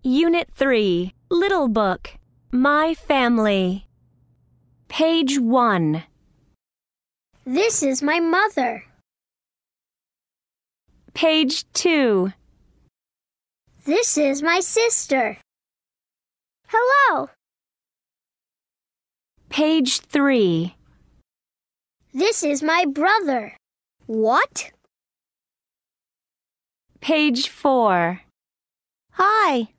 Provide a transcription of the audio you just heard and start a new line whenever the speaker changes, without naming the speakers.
Unit 3, Little Book, My Family. Page 1.
This is my mother.
Page 2.
This is my sister. Hello.
Page 3.
This is my brother. What?
Page 4.
Hi.